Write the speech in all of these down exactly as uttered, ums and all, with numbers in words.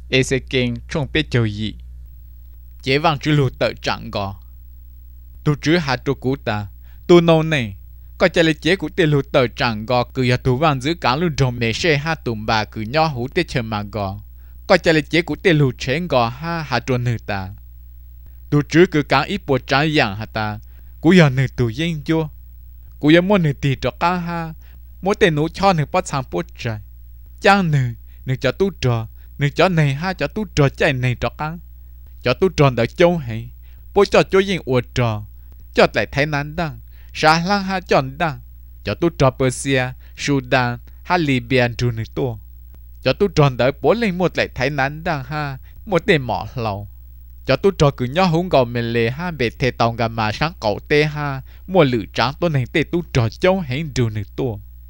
ê sẽ kênh trong biết châu gì chế vang chữ lụt tự chẳng gò tu chữ hạt tu cú ta tu nô này có chạy lấy chế của tiền lụt tự chẳng gò cứ ya tu vang giữ cả luôn trong mẹ xe ha tụm bà cứ nhỏ hú tết chờ mà gò có chạy lấy chế của tiền lụt chén gò ha hạt tuần nữ ta tu chữ cứ cả ít bộ trái dạng hạt ta cú ya nữ tu yên vô cú ya muốn nữ tì cho cả ha muốn tiền nụ cho nữ bắt sang bút trái chăng nữ nữ cho tu trò nữ cho này ha cho tu trò chạy này cho cả cho tu tròn đỡ châu hay bố cho chỗ yên uổng trò cho lại thấy nán đăng sa lăng ha chọn đăng cho tu trò Persia Sudan ha Libya trù nữ to cho tu tròn đỡ bố lên một lại thấy nán đăng ha một tên mỏ lầu cho tu trò cứ nhỏ hung gạo mền lề ha bề thề tàu gà mà sáng cậu tê ha mua lử trắng tôi này tê tu trò châu hay trù nữ to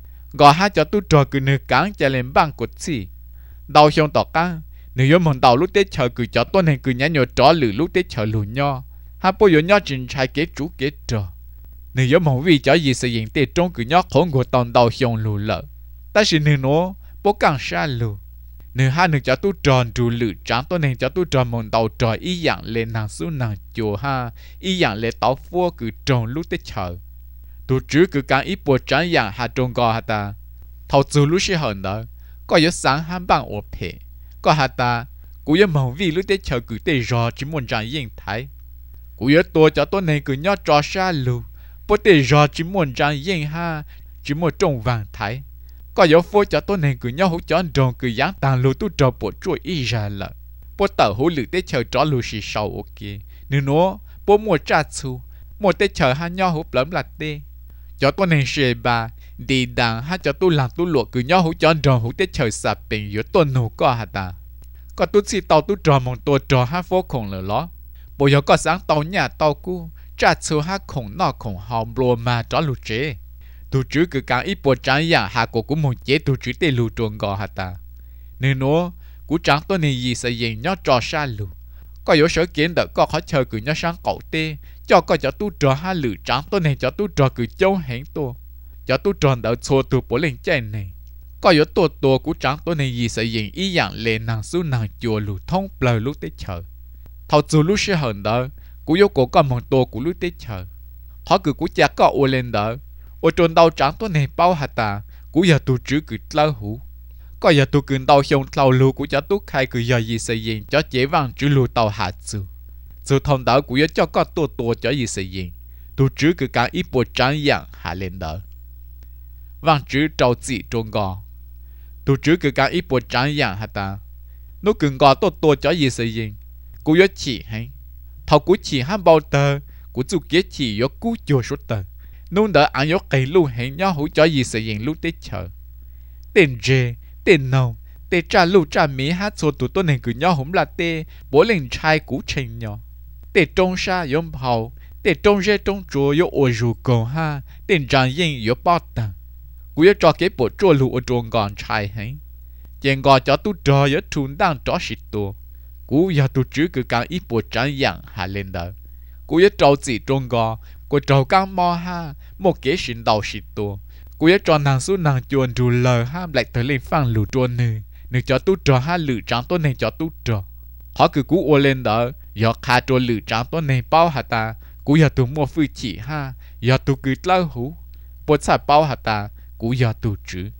gò ha cho tu trò cứ nữ cán chạy lên băng cột xì đau xong tỏ cán nếu như mong tàu lúc tết chờ cứ cho tôi này cứ nhá nhớ trò lử lúc tết chờ lù nho ha bố yếu nho trình trai kế chú kế trò nếu như mong vì cho gì sự hiện tết trong cứ nhó khốn của tàu tàu xong lù lợ ta chỉ nếu nó bố càng xa lù nếu ha nếu cho tu tròn trù lử trắng tôi này cho tu tròn mong tàu trò ý dạng lên nàng xuống nàng chùa ha ý dạng lên tàu phua cứ tròn lúc tết chờ tu chứ cứ càng ít bộ trắng dạng ha tròn gò ha ta thầu dù lúc sẽ hận đó có yếu sáng ham bằng ổ phê có hạt ta cú yếu mong vì lúc tết chờ cứ tê rò chỉ muốn rằng yên thái cú yếu tôi cho tôi này cứ nhớ trò xa lù bố tê rò chỉ muốn rằng yên ha chỉ muốn trồng vàng thái có yếu phô cho tôi này cứ nhớ hỗ trợ rồng cứ dán tàng lù tu trò bộ chuỗi y ra lợ bố tờ hỗ lự tết chờ trò lù xì sầu ok nếu nó bố mua trả xu mua tết chờ ha nhớ hỗ lắm là tê cho tôi này xề bà đi đàn ha cho tôi làm tôi luộc cứ nhớ hỗ trợ rồng hỗ tết chờ sạp bình yếu tôi nấu có hạt ta có tôi xì tàu tôi trò mong tôi trò ha phố khổng lỡ ló bộ yếu có sáng tàu nhà tàu cu trả xu ha khổng nọ khổng hòm lùa mà trò lù chế tu chứ cứ càng ít bộ trắng giả hạ cổ của một chế tu chứ tê lù truồng gò hạt ta nên nó cú trắng tôi này gì sẽ dành nhó trò xa lù có yếu sở kiến đỡ có khó chờ cứ nhó sáng cậu tê cho có cho tu trò ha lử trắng tôi này cho tu trò cứ châu hẹn tôi cho tu trò đỡ xô tu bố lên chạy này có yếu tổ tổ cú trắng tôi này gì sẽ dành ý dạng lên nàng su nàng chùa lù thông bờ lúc tết chờ thầu dù lúc sẽ hận đỡ cú yếu cổ còn một tổ của lúc tết chờ họ cứ cú cha có ô lên đỡ ở trong đầu trắng tôi này bao hạt ta cú giờ tu chữ cứ lao hú có giờ tu cứ đầu xong tàu lù của cho tu khai cứ giờ gì xây dựng cho chế vàng chữ lù tàu hạt sự sự thông đạo của giờ cho có tổ tổ cho gì xây dựng tu chữ cứ cả ít bộ trắng dạng hạ lên đỡ vàng chữ trâu chỉ trong gò tu chữ cứ cả ít bộ trắng dạng hạt ta nó cứ gò tổ tổ cho gì xây dựng cú giờ chỉ hay thầu cú chỉ ham bao tờ cú chụp kế chỉ yo cú chùa số tờ nôn đỡ ăn nhóc cây lu hẹn nhau hỗ trợ gì sự hiện lúc tết chờ tiền dê tiền nâu tê cha lu cha mỹ hát số tụi tôi này cứ nhau hổng là tê bố lên trai cũ trình nhỏ tê trong sa yếm hậu tê trong dê trong chùa yo ô rù cầu ha tiền trang yên yo bao tầng cú yo cho cái bộ chùa lu ở trong gòn trai hẹn chèn gò cho tu trò yo thun đang trò xịt tua cú yo tu chữ cứ càng ít bộ trang dạng hạ lên đỡ cú yo trâu chỉ trong gò cô trâu căng mò ha một kế xin đầu xịt tua cô ấy cho nàng xuống nàng chuồn rù lờ ha lại tới lên phang lù chuồn nè nè cho tu trò ha lử trắng tôi này cho tu trò họ cứ cú ô lên đó giờ khai trò lử trắng tôi này bao hạt ta cú giờ tu mua phi chỉ ha giờ tu cứ lao hú bớt sai bao hạt ta cú giờ tu chữ